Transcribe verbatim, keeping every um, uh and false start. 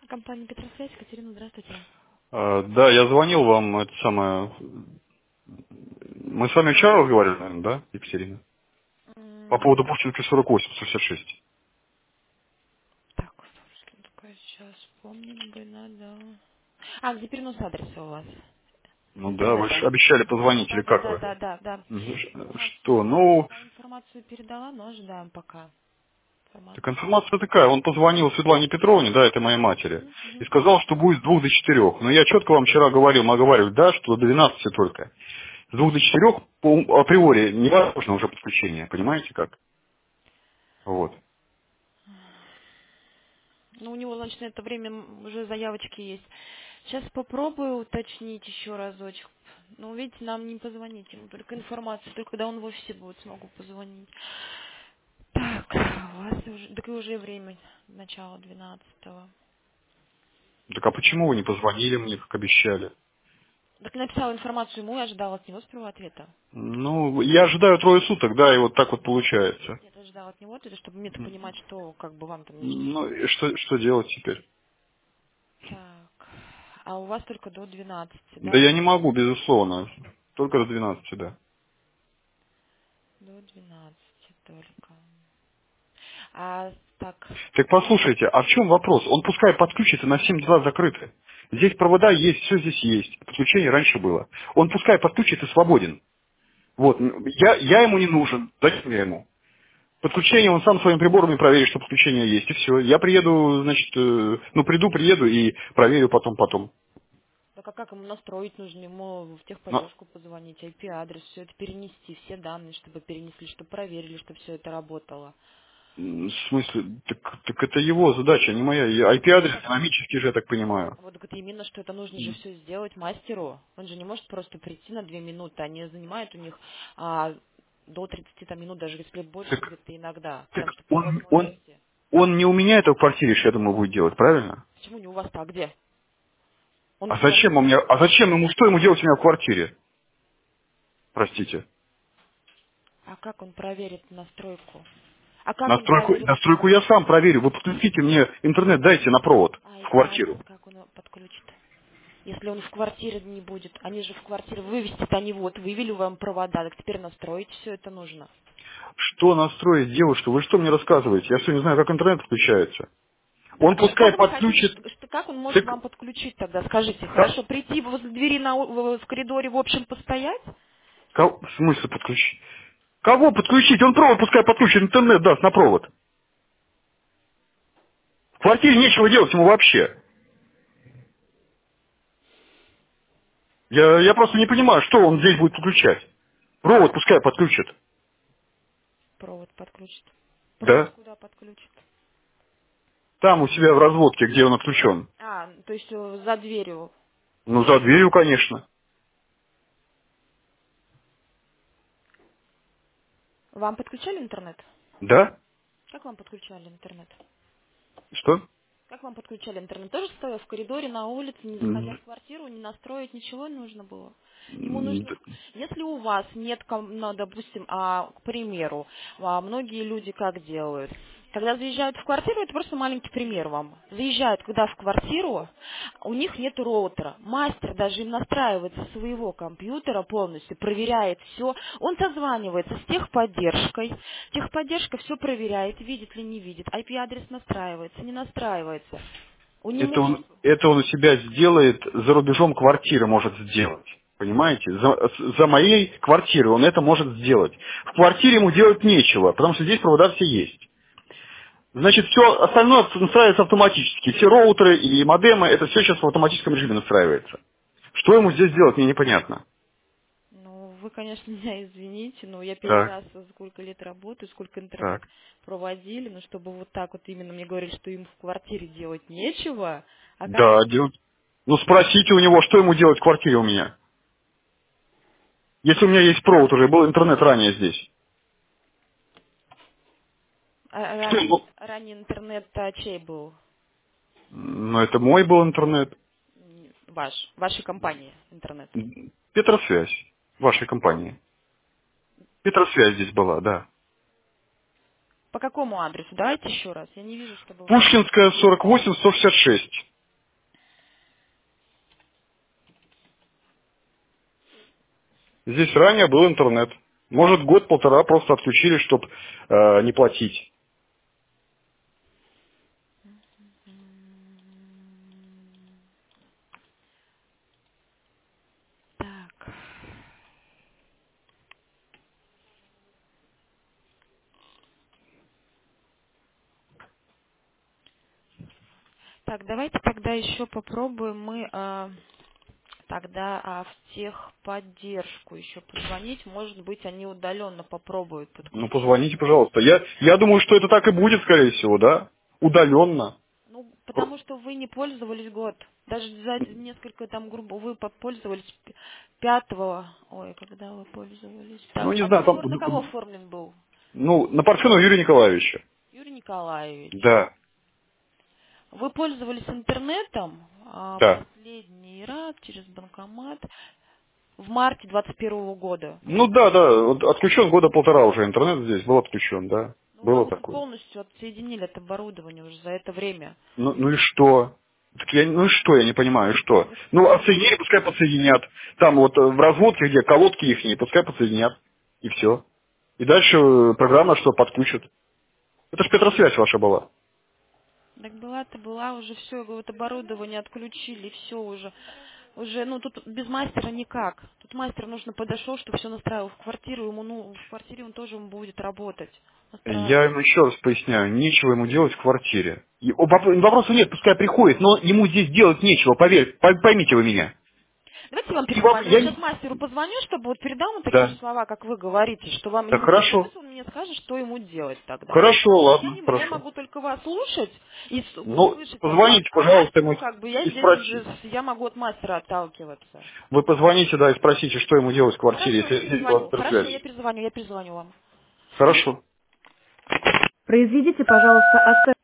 Компания Петросвязь, Екатерина, здравствуйте. А, Да, я звонил вам, это самое... Мы с вами вчера разговаривали, наверное, да, Екатерина? По поводу М, Пушкинской сорок восемь шестьдесят шесть. Так, слушайте, только сейчас вспомнить бы надо. А, где перенос адреса у вас? С Ну да, вы интернета. же обещали Да, позвонить, да, или да, как да, вы? да, да, да. Мгм. Ш- Что, Информацию, ну, да, информацию передала, но ожидаем пока. так Информацию. информация такая, он позвонил Светлане Петровне, да, это моей матери, Мгм, и мгм. сказал, что будет с двух до четырех. Но я четко вам вчера говорил, мы говорили, да, что до двенадцати только. С двух до четырех по, априори невозможно уже подключение, понимаете как? Вот. Ну, у него значит, на это время м, уже заявочки есть. Сейчас попробую уточнить еще разочек. Ну, видите, нам не позвонить ему, только информацию, только когда он в офисе будет, смогу позвонить. Так, у вас уже, так и уже время, начало двенадцатого. Так а почему вы не позвонили мне, как обещали? Так написала информацию ему и ожидала от него сперва ответа. Ну, я ожидаю трое суток, да, и вот так вот получается. Нет, ожидала от него ответа, чтобы мне-то понимать, что как бы вам там не ждать. Ну, и что, что делать теперь? Так, а у вас только до двенадцати, Да да? я не могу, безусловно. Только до двенадцати, да. До двенадцати только. А так, Так послушайте, а в чем вопрос? Он пускай подключится, на всем дела закрыты. Здесь провода есть, все здесь есть. Подключение раньше было. Он пускай подключится, свободен. Вот, м, я, я ему не нужен. Зачем я ему? Подключение он сам своими приборами проверит, что подключение есть, и все. Я приеду, значит, э, ну приду, приеду и проверю потом, потом. так а как ему настроить нужно? Ему в Но, техподдержку позвонить, ай пи-адрес, все это перенести, все данные, чтобы перенесли, чтобы проверили, чтобы все это работало. м, в смысле, так, так это его задача, не моя. Я- Так ай пи-адрес именно, динамический же, я так понимаю. вот так это именно, что это нужно же все сделать мастеру. Он же не может просто прийти на две минуты, они занимают у них а, до тридцати там, минут, даже если больше Так, где-то иногда, так прям что по он, он, возможности. он не у меня это в квартире, я думаю, будет делать, правильно? Почему не у вас-то, а где? Он А в квар- зачем он мне, а зачем ему, что ему делать у меня в квартире? Простите. А как он проверит настройку? А как он Настройку, проверит настройку я сам проверю. Вы подключите мне интернет, дайте на провод в ай пи-адрес, квартиру. как он его подключит? Если он в квартире не будет, они же в квартире вывести-то они вот, вывели вам провода, так теперь настроить все это нужно. Что настроить, девушка? Вы что мне рассказываете? Я что, не знаю, как интернет подключается? Так, Он а пускай как вы хотите, подключит... ш- что, как он может Так, вам подключить тогда, скажите? ка- Хорошо, прийти возле двери на, у- в, в коридоре, в общем, постоять? ка- в смысле подключить? Кого подключить? Он провод пускай подключит, интернет даст на провод. В квартире нечего делать ему вообще. Я, я просто не понимаю, что он здесь будет подключать. Провод пускай подключит. Провод подключит. Провод Да? куда подключит? Там у себя в разводке, где он отключен. А, то есть э, за дверью. Ну, за дверью, конечно. Вам подключали интернет? Да? Как вам подключали интернет? Что? Как вам подключали интернет? Тоже стоя в коридоре, на улице, не заходя М, в квартиру, не настроить, ничего не нужно было? Ему м, нужно, д- если у вас нет, ком- ну, допустим, а, к примеру, а, многие люди как делают? Когда заезжают в квартиру, это просто маленький пример вам. Заезжают, когда в квартиру, у них нет роутера. Мастер даже им настраивает со своего компьютера полностью, проверяет все. Он созванивается с техподдержкой. Техподдержка все проверяет, видит ли не видит. ай пи-адрес настраивается, не настраивается. Он не Это может... он, это он у себя сделает, за рубежом квартиры может сделать. Понимаете? За, с- за моей квартирой он это может сделать. В квартире ему делать нечего, потому что здесь провода все есть. Значит, все остальное настраивается автоматически. Все роутеры и модемы, это все сейчас в автоматическом режиме настраивается. Что ему здесь делать, мне непонятно. Ну, вы, конечно, меня извините, но я первый Так, раз за сколько лет работаю, сколько интернет так. проводили, но чтобы вот так вот именно мне говорили, что им в квартире делать нечего, а как Да, делать. Ну спросите у него, что ему делать в квартире у меня. Если у меня есть провод уже, был интернет ранее здесь. а- Что ранее, ему? ранее интернет а, чей был? Ну это мой был интернет. М, Ваш, вашей компании интернет. Петросвязь. Вашей компании. Петросвязь здесь была, да. По какому адресу? Давайте еще раз. Я не вижу, чтобы вы... Пушкинская, сорок восемь, сто шестьдесят шесть. Здесь ранее был интернет. Может, год-полтора просто отключили, чтобы э, не платить. Так. Так, давайте тогда еще попробуем мы а, тогда а, в техподдержку еще позвонить. Может быть, они удаленно попробуют Ну, подключиться. позвоните, пожалуйста. Я, я думаю, что это так и будет, скорее всего, да? Удаленно. Ну, потому что вы не пользовались год. Даже за несколько там грубо вы попользовались п- пятого. Ой, когда вы пользовались? Ну, Так, не а знаю, там... договор на кого оформлен был? Ну, на Парфенова Юрия Николаевича. Юрий Николаевич. Да, Вы пользовались интернетом а, да. последний раз через банкомат в марте двадцать первого года. Ну да, да, вот отключен года полтора уже интернет здесь, был отключен, да. Ну, Было вам же такое. полностью отсоединили от оборудования уже за это время. Ну, ну и что? Так я, ну и что, я не понимаю, и что? Ну Ну, что? отсоединили, пускай подсоединят. Там вот э, в разводке, где колодки их, пускай подсоединят. И все. И дальше э, программа что подключит. Это ж Петросвязь ваша была. Так была-то была, уже все, вот оборудование отключили, все уже. Уже, ну тут без мастера никак. Тут мастер нужно подошел, чтобы все настраивал в квартиру, ему, ну, в квартире он тоже ему будет работать. Я Настраивать. ему еще раз поясняю, нечего ему делать в квартире. И, о, воп- вопросов нет, пускай приходит, но ему здесь делать нечего, поверь, по- поймите вы меня. Давайте я вам И вам- перезвоню. Вот я сейчас не- мастеру позвоню, чтобы вот передал ему такие же Да. слова, как вы говорите, что вам Так ему хорошо. пусть он мне скажет, что ему делать тогда. Хорошо, Я, ладно, не, я хорошо. могу только вас слушать и с- Ну, слышать от вас, позвоните, а пожалуйста, ему мастеру как бы я и здесь спросите. уже, с- я могу от мастера отталкиваться. Вы позвоните, да, и спросите, что ему делать в квартире, Хорошо, я если здесь была перезвоню. Хорошо, я связь. перезвоню, я перезвоню вам. Хорошо. Произведите, пожалуйста, оценку.